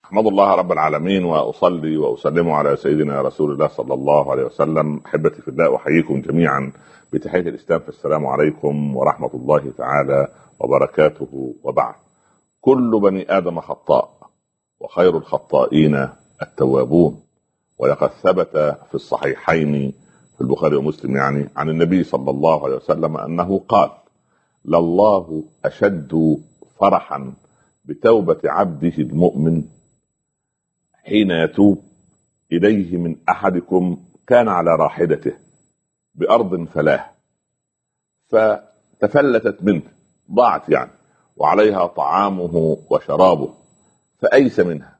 أحمد الله رب العالمين وأصلي وأسلم على سيدنا رسول الله صلى الله عليه وسلم. أحبتي في الله، أحييكم جميعا بتحية الإسلام، فالسلام عليكم ورحمة الله تعالى وبركاته. وبعد، كل بني آدم خطاء وخير الخطائين التوابون. ولقد ثبت في الصحيحين في البخاري ومسلم يعني عن النبي صلى الله عليه وسلم أنه قال: لله أشد فرحا بتوبة عبده المؤمن حين يتوب إليه من أحدكم كان على راحلته بأرض فلاه فتفلتت منه، ضاعت يعني، وعليها طعامه وشرابه، فأيس منها،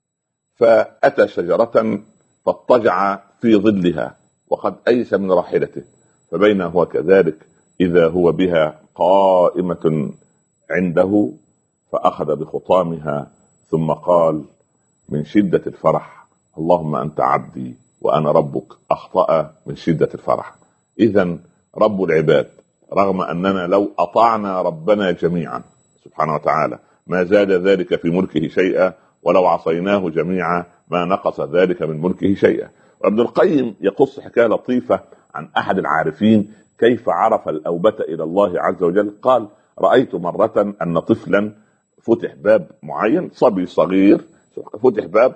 فأتى شجرة فاضطجع في ظلها وقد أيس من راحلته، فبين هو كذلك إذا هو بها قائمة عنده، فأخذ بخطامها ثم قال من شدة الفرح: اللهم أنت عبدي وأنا ربك، أخطأ من شدة الفرح. إذن رب العباد، رغم أننا لو أطعنا ربنا جميعا سبحانه وتعالى ما زاد ذلك في ملكه شيئا، ولو عصيناه جميعا ما نقص ذلك من ملكه شيئا. وابن القيم يقص حكاية لطيفة عن أحد العارفين كيف عرف الأوبة إلى الله عز وجل. قال: رأيت مرة أن طفلا فتح باب معين، صبي صغير فتح باب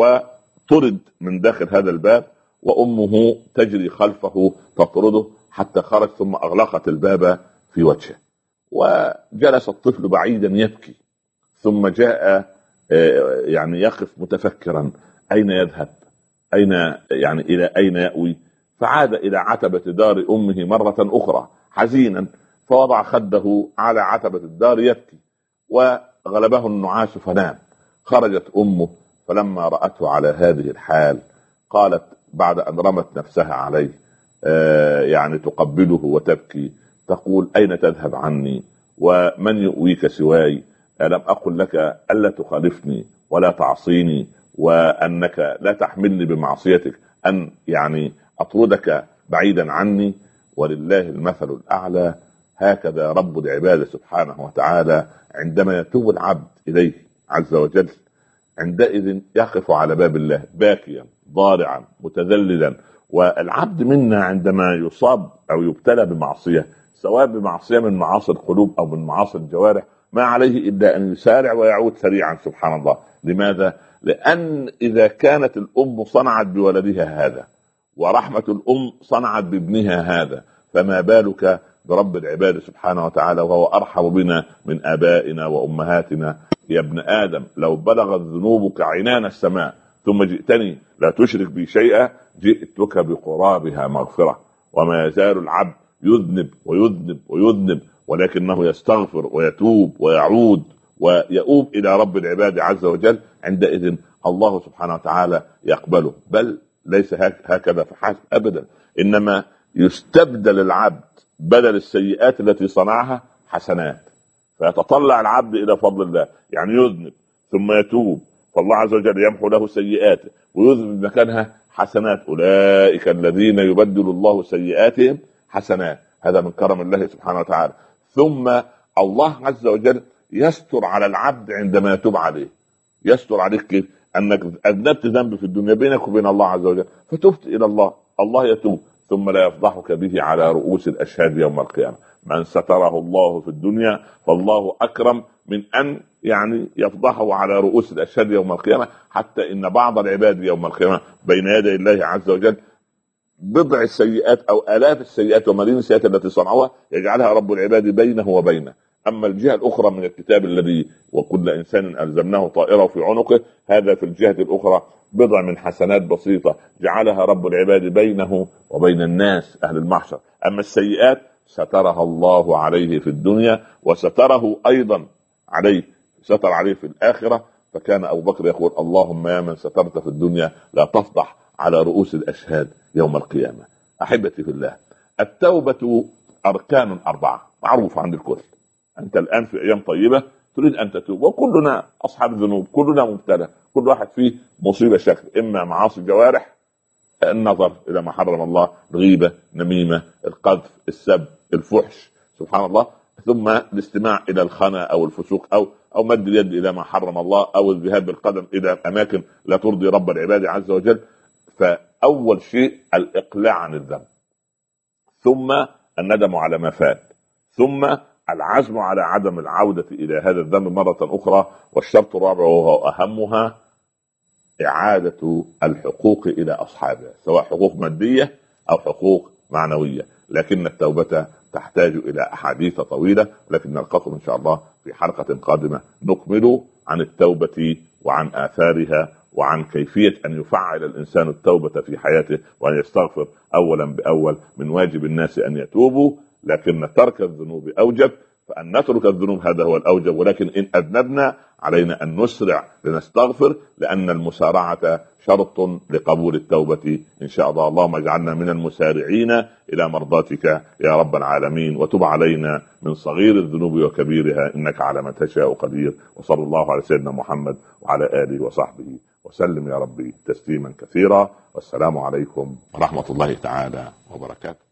وطرد من داخل هذا الباب، وأمه تجري خلفه تطرده حتى خرج، ثم أغلقت الباب في وجهه، وجلس الطفل بعيدا يبكي، ثم جاء يعني يقف متفكرا أين يذهب، أين يعني إلى أين يأوي، فعاد إلى عتبة دار أمه مرة أخرى حزينا، فوضع خده على عتبة الدار يبكي، وغلبه النعاس فنام. خرجت أمه فلما رأته على هذه الحال قالت بعد أن رمت نفسها عليه يعني تقبله وتبكي، تقول: أين تذهب عني ومن يؤويك سواي؟ ألم أقل لك ألا تخالفني ولا تعصيني، وأنك لا تحملني بمعصيتك أن يعني أطردك بعيدا عني؟ ولله المثل الأعلى. هكذا رب العباد سبحانه وتعالى عندما يتوب العبد إليه عز وجل، عندئذ يقف على باب الله باكيا ضارعا متذللا. والعبد منا عندما يصاب أو يبتلى بمعصية، سواء بمعصية من معاصي القلوب أو من معاصي الجوارح، ما عليه إلا أن يسارع ويعود سريعا سبحان الله. لماذا؟ لأن إذا كانت الأم صنعت بولدها هذا، ورحمة الأم صنعت بابنها هذا، فما بالك برب العباد سبحانه وتعالى، وهو أرحم بنا من آبائنا وأمهاتنا. يا ابن آدم، لو بلغت ذنوبك عنان السماء ثم جئتني لا تشرك بي شيئا جئتك بقرابها مغفرة. وما يزال العبد يذنب ويذنب ويذنب، ولكنه يستغفر ويتوب ويعود ويؤوب إلى رب العباد عز وجل. عندئذ الله سبحانه وتعالى يقبله، بل ليس هكذا فحسب أبدا، إنما يستبدل العبد بدل السيئات التي صنعها حسنات، فيتطلع العبد إلى فضل الله، يعني يذنب ثم يتوب، فالله عز وجل يمحو له سيئاته ويذنب مكانها حسنات. أولئك الذين يبدل الله سيئاتهم حسنات، هذا من كرم الله سبحانه وتعالى. ثم الله عز وجل يستر على العبد عندما يتوب عليه. يستر عليك كيف؟ أنك أذنبت ذنب في الدنيا بينك وبين الله عز وجل، فتبت إلى الله، الله يتوب، ثم لا يفضحك به على رؤوس الأشهاد يوم القيامة. من ستره الله في الدنيا فالله أكرم من أن يعني يفضحه على رؤوس الأشهاد يوم القيامة. حتى إن بعض العباد يوم القيامة بين يدي الله عز وجل بضع السيئات أو آلاف السيئات وملايين السيئات التي صنعوها يجعلها رب العباد بينه وبينه. أما الجهة الأخرى من الكتاب الذي وكل إنسان ألزمناه طائره في عنقه، هذا في الجهة الأخرى بضع من حسنات بسيطة جعلها رب العباد بينه وبين الناس أهل المحشر. أما السيئات سترها الله عليه في الدنيا، وستره أيضا عليه، ستر عليه في الآخرة. فكان أبو بكر يقول: اللهم يا من سترت في الدنيا لا تفضح على رؤوس الأشهاد يوم القيامة. أحبتي في الله، التوبة أركان 4 معروفة عند الكل. أنت الآن في أيام طيبة تريد أن تتوب، وكلنا أصحاب ذنوب، كلنا مبتلى، كل واحد فيه مصيبة شكل، إما معاصي الجوارح، النظر إلى ما حرم الله، الغيبة، نميمة، القذف، السب، الفحش، سبحان الله، ثم الاستماع الى الخنا او الفسوق او مد اليد الى ما حرم الله، او الذهاب بالقدم الى اماكن لا ترضي رب العباد عز وجل. فاول شيء الاقلاع عن الذنب، ثم الندم على ما فات، ثم العزم على عدم العودة الى هذا الذنب مرة اخرى. والشرط الرابع وهو اهمها اعادة الحقوق الى اصحابها، سواء حقوق مادية او حقوق معنوية. لكن التوبة تحتاج الى احاديث طويلة، لكن نلقاكم ان شاء الله في حلقة قادمة نكمل عن التوبة وعن آثارها، وعن كيفية أن يفعل الإنسان التوبة في حياته، وأن يستغفر أولا بأول. من واجب الناس أن يتوبوا، لكن ترك الذنوب أوجب، فأن نترك الذنوب هذا هو الأوجب. ولكن إن أذنبنا علينا أن نسرع لنستغفر، لأن المسارعة شرط لقبول التوبة إن شاء الله. اللهم اجعلنا من المسارعين إلى مرضاتك يا رب العالمين، وتب علينا من صغير الذنوب وكبيرها، إنك على ما تشاء قدير. وصلى الله على سيدنا محمد وعلى آله وصحبه وسلم يا ربي تسليما كثيرا. والسلام عليكم ورحمة الله تعالى وبركاته.